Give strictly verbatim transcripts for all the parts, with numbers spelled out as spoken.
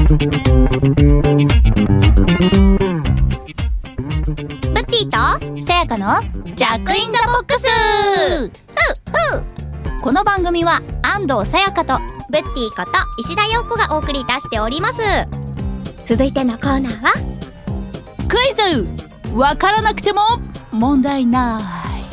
ティとさやかのジャックインザボックス。この番組は安藤さやかとブッティこと石田陽子がお送りいたしております。続いてのコーナーはクイズ。わからなくても問題ない。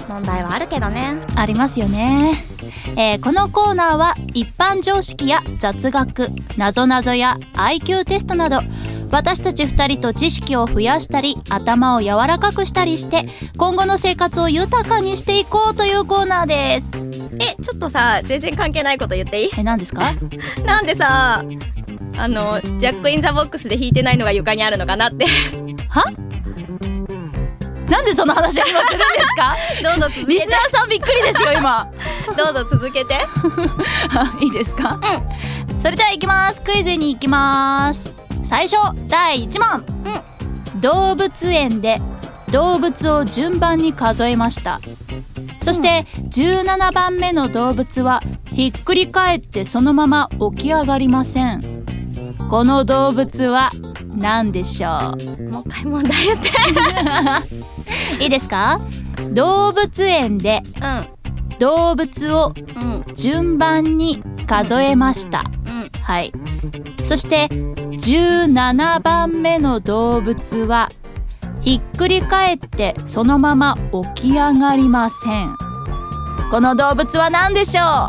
問題はあるけどね。 ありますよね。えー、このコーナーは一般常識や雑学、なぞなぞや アイキュー テストなど、私たちふたりと知識を増やしたり頭を柔らかくしたりして今後の生活を豊かにしていこうというコーナーです。 え、ちょっとさ、全然関係ないこと言っていい？ え、何ですか？ なんでさ、あのジャックインザボックスで弾いてないのが床にあるのかなっては？なんでその話を今するんですか？ どうぞ続けて。 リスナーさんびっくりですよ今どうぞ続けていいですか？うん。それでは行きます。クイズに行きます。最初だいいち問、うん、動物園で動物を順番に数えました。そしてじゅうななばんめの動物はひっくり返ってそのまま起き上がりません。この動物は何でしょう？ もう一回問題言っていいですか？動物園で動物を順番に数えました、うんうん、はい。そしてじゅうななばんめの動物はひっくり返ってそのまま起き上がりません。この動物は何でしょ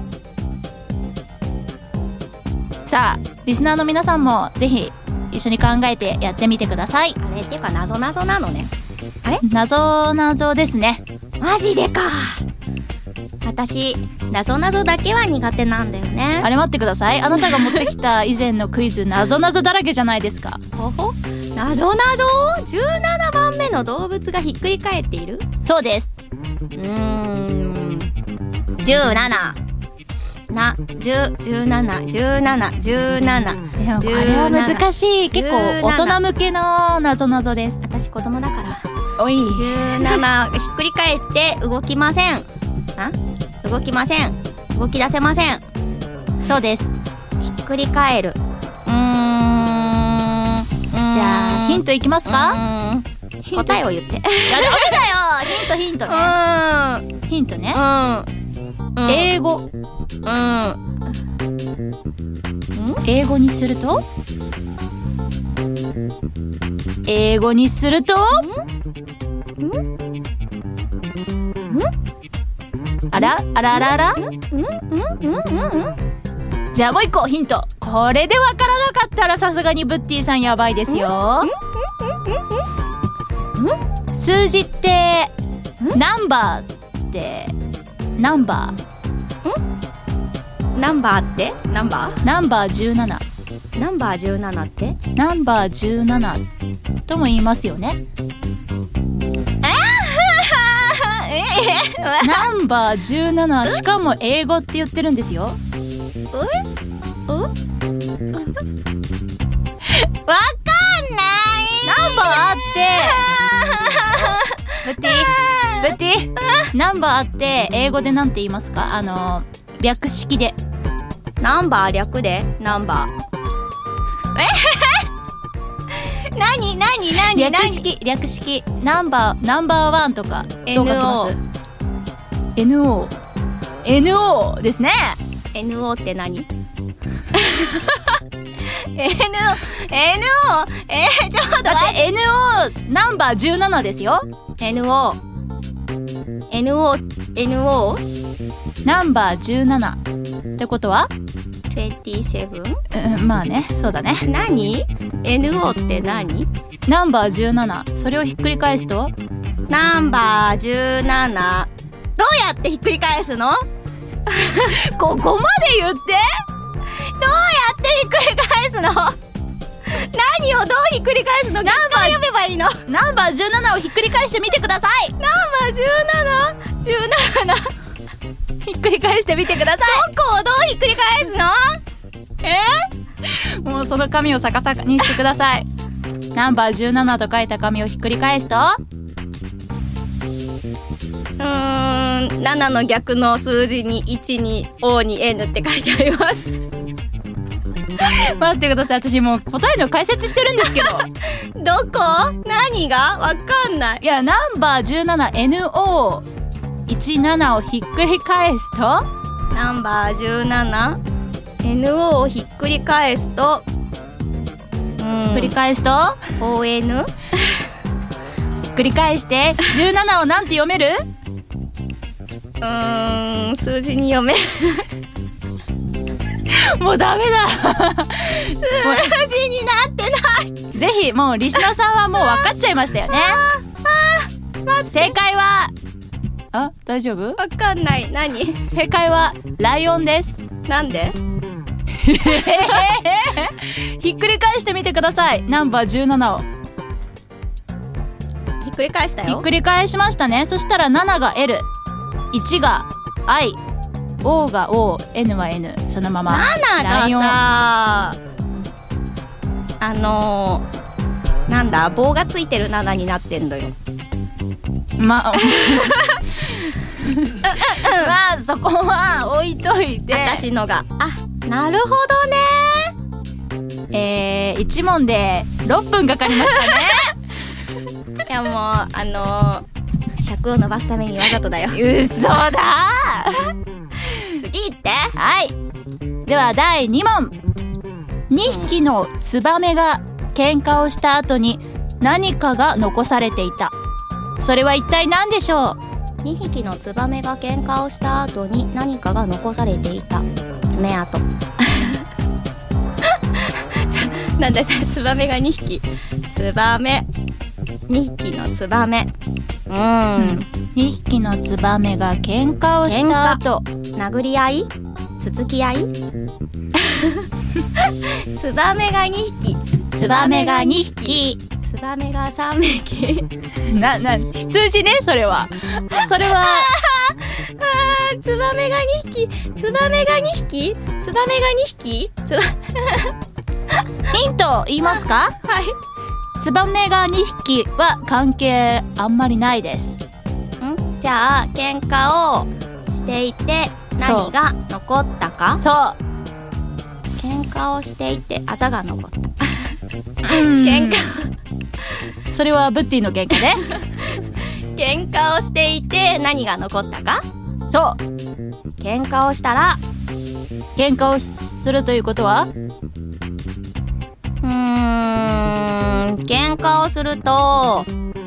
う？さあリスナーの皆さんもぜひ一緒に考えてやってみてください。 あれっていうか謎謎なのね。あれ？ 謎謎ですね。 マジでか。私謎謎だけは苦手なんだよね。 あれ待ってください。あなたが持ってきた以前のクイズ謎謎だらけじゃないですか。 ほほ謎謎じゅうななばんめの動物がひっくり返っている。 そうです。 うーんじゅうなななじゅう、じゅうなな、じゅうなな、じゅうなな。 でもこれは難しい。結構大人向けの謎謎です。 私子供だから。 おい。 じゅうななひっくり返って動きません。あ？動きません。動き出せません。 そうです。 ひっくり返る。うーん。 じゃあヒントいきますか？ 答えを言って。 いやダメだよ。ヒントヒントね。ヒントね。うん。英語。うん。英語にすると？英語にすると？ん？ん？あらあらあらあら？ん？ん？ん？ん？じゃあもう一個ヒント。これでわからなかったらさすがにブッティさんやばいですよ。数字ってナンバーってナンバーナンバーってナンバーナンバーじゅうなな。 ナンバーじゅうななってナンバーじゅうななとも言いますよね。ナンバーじゅうなな、しかも英語って言ってるんですよ。 え？お？わかんない。 ナンバーあってブッティブッティナンバーあって英語でなんて言いますか？あの略式で。 ナンバー略でナンバー。えなになになに略式略式ナンバーナンバーワンとかどう書きます？ エヌオー エヌオー ですね。 エヌオー って何？ エヌオー エヌオー えー、ちょっと待って。 だって エヌオー ナンバーじゅうななですよ。 エヌオー エヌオー エヌオーナンバーじゅうななってことはにじゅうなな？ うん、まあね、そうだね。 何？ エヌオー って何？ ナンバーじゅうなな、それをひっくり返すとナンバーじゅうなな。どうやってひっくり返すの？ ここまで言って。 どうやってひっくり返すの？何をどうひっくり返すの？ナンバー読めばいいの？ ナンバーじゅうななをひっくり返してみてください。 ナンバーじゅうなな、じゅうななひっくり返してみてください。 どこをどうひっくり返すの？ え？もうその紙を逆さにしてください。ナンバーじゅうななと書いた紙をひっくり返すと、 うーん、ななの逆の数字にいちに O に N って書いてあります。 待ってください、私もう答えの解説してるんですけどどこ？何が？わかんない。 いや、ナンバーじゅうなな エヌオーじゅうなな をひっくり返すと、 ナンバーじゅうなな エヌオー をひっくり返すと、うん、 繰り返すとオーエヌ繰り返してじゅうななをなんて読める？ うーん、数字に読めもうダメだ数字になってない。 ぜひもうリスナーさんはもう分かっちゃいましたよね。正解は、あ、大丈夫？ わかんない。何？ 正解はライオンです。 なんで？ ひっくり返してみてください、ナンバーじゅうななを。 ひっくり返したよ。 ひっくり返しましたね。そしたらななが エル、いちが アイ、オー が オー、エヌ は エヌ、そのまま。 なながさ、あのー、なんだ、棒がついてるななになってんのよ。 まあまあそこは置いといて、 私のが、あ、なるほどね。 えー、いち問でろっぷんかかりましたね。 いやもうあのー、尺を伸ばすためにわざとだよ。 嘘だ次行って。 はい、ではだいに問。にひきのツバメが喧嘩をした後に何かが残されていた。それは一体何でしょう？ にひきのツバメが喧嘩をした後に何かが残されていた。爪痕。なんだツバメがにひき。ツバメにひきのツバメ。うーん。 にひきのツバメが喧嘩をした後、 殴り合い？つつき合い？ツバメがにひき。 ツバメがにひき。 ツバメがさんびき。 な、な、羊ね、それは。それは。 あー、ツバメがにひき。ツバメがにひき。ツバメがにひき。ツバヒント言いますか？ はい。 ツバメがにひきは関係あんまりないです。 ん？じゃあ喧嘩をしていて何が残ったか？ そう。 喧嘩をしていてあざが残った。 喧嘩。 それはブッティの喧嘩ね。 喧嘩をしていて何が残ったか？ そう。 喧嘩をしたら喧嘩をするということは？ うーん、喧嘩をすると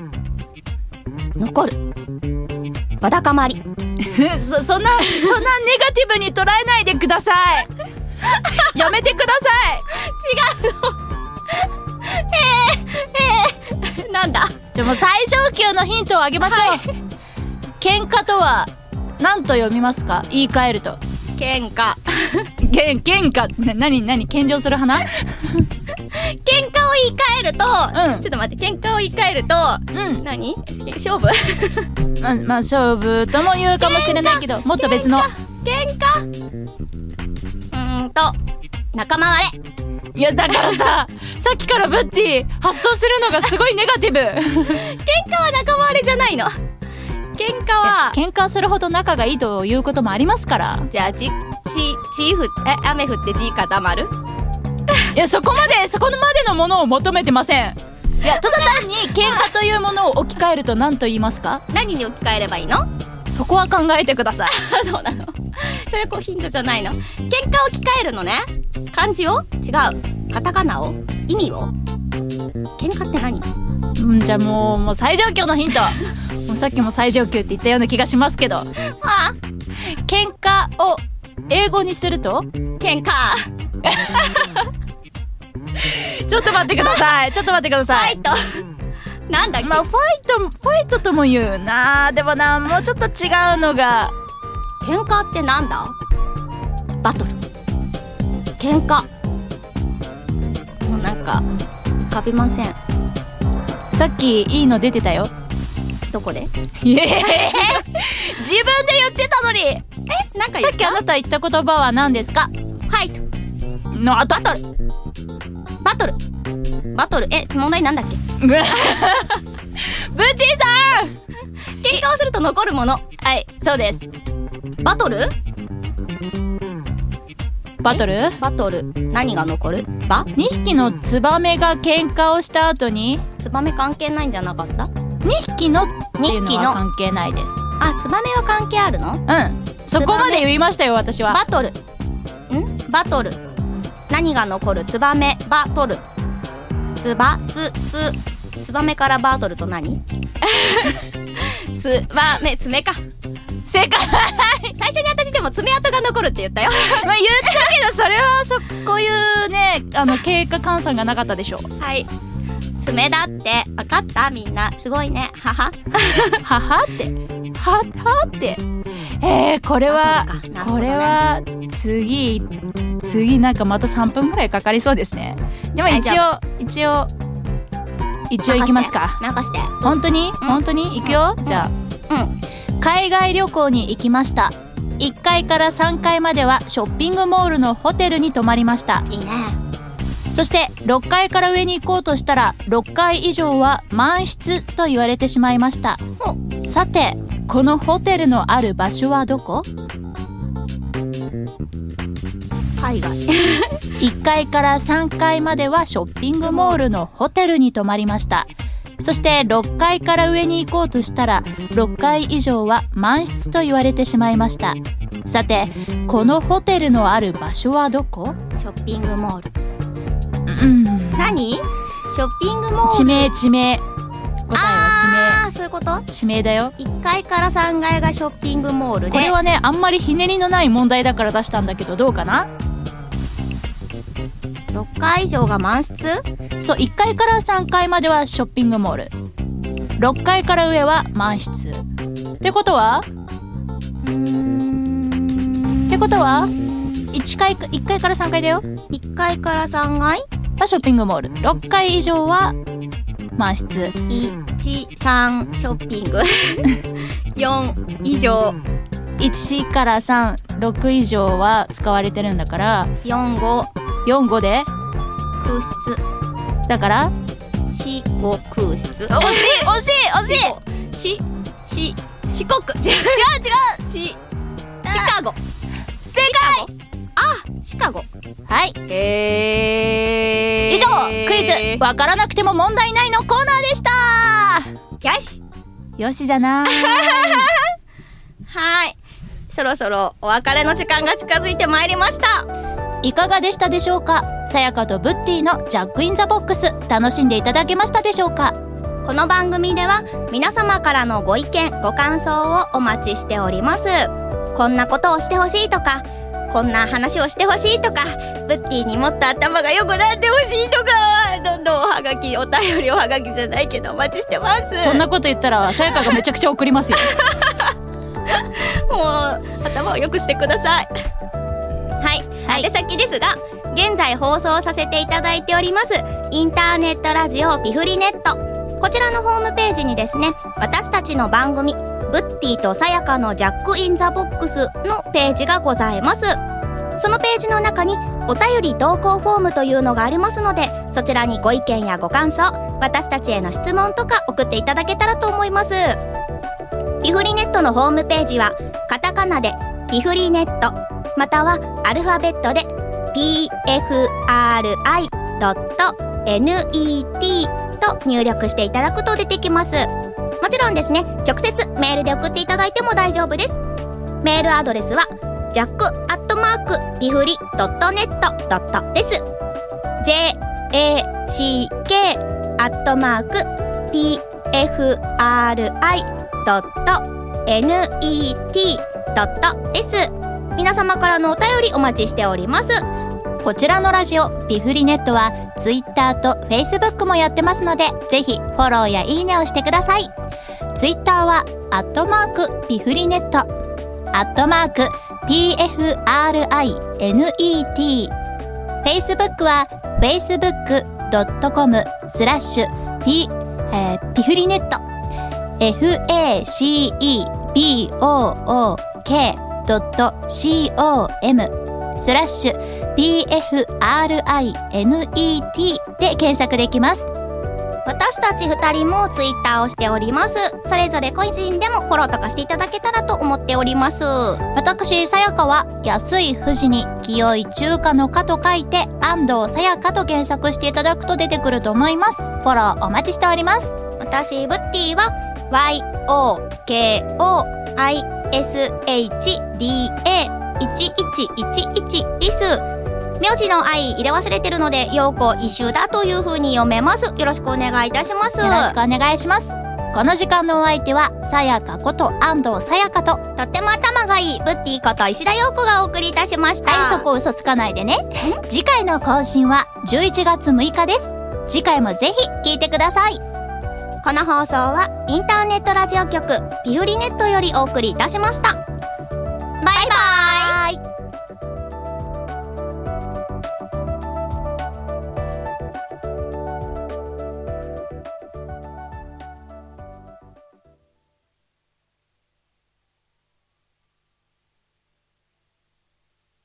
残るわだかまり。 そ, そんなそんなネガティブに捉えないでください。やめてください。 違うの。えー、えー、なんだ。 じゃあもう最上級のヒントをあげましょう。はい、喧嘩とは何と読みますか？言い換えると。 喧嘩。 けん喧嘩な何何献上する花？ 喧嘩を言い換えると、うん、ちょっと待って、喧嘩を言い換えると、うん、何？勝負？ ま, まあ勝負とも言うかもしれないけど、もっと別の。 喧嘩？うーんと仲間割れ。 いやだからさ、さっきからブッティ発想するのがすごいネガティブ。喧嘩は仲間割れじゃないの。喧嘩は喧嘩するほど仲がいいということもありますから。 じゃあちちちふえ雨降って地固まる？ いやそこまでそこまでのものを求めてません。いやただ単に喧嘩というものを置き換えると何と言いますか？ 何に置き換えればいいの？ そこは考えてください。 そうなの。それこうヒントじゃないの。喧嘩を置き換えるのね。漢字を？違う。カタカナを？意味を？喧嘩って何？ うん、じゃあもうもう最上級のヒント。もうさっきも最上級って言ったような気がしますけど。ああ。喧嘩を英語にすると？ 喧嘩。 ちょっと待ってください。ちょっと待ってください。 ファイト。なんだっけ？ まあファイトファイトとも言うな。でもな、もうちょっと違うのが。 喧嘩ってなんだ？バトル。喧嘩。もうなんか浮かびません。 さっきいいの出てたよ。 どこで？ いえ自分で言ってたのに。え、 なんか言った？ さっきあなた言った言葉は何ですか？ ファイトのバトルバトルバトル。え、問題なんだっけ？ ブッティさん、 喧嘩をすると残るもの。 はい、そうです。 バトルバトルバトル何が残る？バ？ にひきのツバメが喧嘩をした後に、 ツバメ関係ないんじゃなかった？ にひきのっていうのは関係ないです。 あ、ツバメは関係あるの？ うん、そこまで言いましたよ私は。 バトルんバトル何が残る？ツバメバトルツバツツツバメからバトルと何？ツバメ爪か。正解最初に私でも爪痕が残るって言ったよまあ言ったけどそれはそこういうねあの経過換算がなかったでしょ。 はい、爪だって分かった？みんなすごいね。ははははってははってえー、これは、ね、これは次次なんかまたさんぷんぐらいかかりそうですね。でも一応一応一応行きますか。 任して。 本当に、うん、本当に行くよ、うん、じゃあ、うん、海外旅行に行きました。いっかいからさんかいまではショッピングモールのホテルに泊まりました。 いいね。 そしてろっかいから上に行こうとしたらろっかい以上は満室と言われてしまいました。さてこのホテルのある場所はどこ？ 海外いっかいからさんかいまではショッピングモールのホテルに泊まりました。そしてろっかいから上に行こうとしたらろっかい以上は満室と言われてしまいました。さてこのホテルのある場所はどこ？ ショッピングモール。 うん、 何？ショッピングモール。 地名地名。答えは地名。あー、そういうこと？地名だよ。 いっかいからさんがいがショッピングモールで。 これはねあんまりひねりのない問題だから出したんだけどどうかな？ ろっかい以上が満室？ そう、いっかいからさんかいまではショッピングモール、ろっかいから上は満室ってことはうーんってことはいっかい、いっかいからさんかいだよ。 いっかいからさんがいはショッピングモール、ろっかい以上は満室。 いち、さんショッピングよん以上、 いちからさん、ろく以上は使われてるんだからよん、ごよん、ごで空室だからよん、 ご空室。惜しい惜しい惜しい。 し、し、四国。違う違う違う。し、シカゴ。 正解。 あ、シカゴ。 はい。 えー、 以上クイズわからなくても問題ないのコーナーでした。 よしよしじゃないはい、そろそろお別れの時間が近づいてまいりました。 いかがでしたでしょうか。さやかとブッティのジャックインザボックス楽しんでいただけましたでしょうか。 この番組では皆様からのご意見ご感想をお待ちしております。こんなことをしてほしいとか、こんな話をしてほしいとか、ブッティにもっと頭が良くなってほしいとか、どんどんおはがき、お便りおはがきじゃないけどお待ちしてます。 そんなこと言ったらさやかがめちゃくちゃ送りますよもう頭を良くしてください。はい、はい、宛先ですが現在放送させていただいておりますインターネットラジオピフリネット、こちらのホームページにですね、私たちの番組ブッティとさやかのジャックインザボックスのページがございます。そのページの中にお便り投稿フォームというのがありますので、そちらにご意見やご感想、私たちへの質問とか送っていただけたらと思います。ピフリネットのホームページはカタカナでピフリネット、またはアルファベットで ピーエフアールアイドットネット と入力していただくと出てきます。もちろんですね、直接メールで送っていただいても大丈夫です。メールアドレスはジャックアットマークピフリドットネットドットです。 ジェーエーシーケー アットマーク ピーエフアールアイドットネット ドットです。皆様からのお便りお待ちしております。 こちらのラジオピフリネットはツイッターとフェイスブックもやってますので、ぜひフォローやいいねをしてください。ツイッターはアットマークピフリネット、アットマーク ピーエフアールアイネット、フェイスブックは フェイスブックドットコムスラッシュ ピ、えー、ピフリネット エフエーシーイービーオーオーケー ドット コム スラッシュ ピーエフアールアイネット で検索できます。 私たちふたりもツイッターをしております。 それぞれ個人でもフォローとかしていただけたらと思っております。 私さやかは安い富士に清い中華の華と書いて安藤さやかと検索していただくと出てくると思います。フォローお待ちしております。 私ブッティは ワイオーケーオーアイエスエイチディーエーいちいちいちいち です。名字の愛入れ忘れてるので陽子一周だという風に読めます。よろしくお願いいたします。 よろしくお願いします。この時間のお相手はさやかこと安藤さやかと、 とっても頭がいいブッティこと石田陽子がお送りいたしました。 はい、そこ嘘つかないでね。次回の更新はじゅういちがつむいかです。次回もぜひ聞いてください。 この放送はインターネットラジオ局ピフリネットよりお送りいたしました。バイバイ。